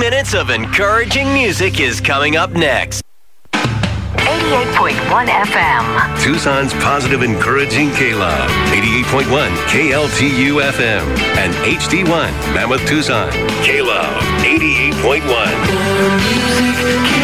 minutes of encouraging music is coming up next. 88.1 FM. Tucson's positive, encouraging K-Love. 88.1 KLTU FM. And HD1 Mammoth Tucson. K-Love 88.1.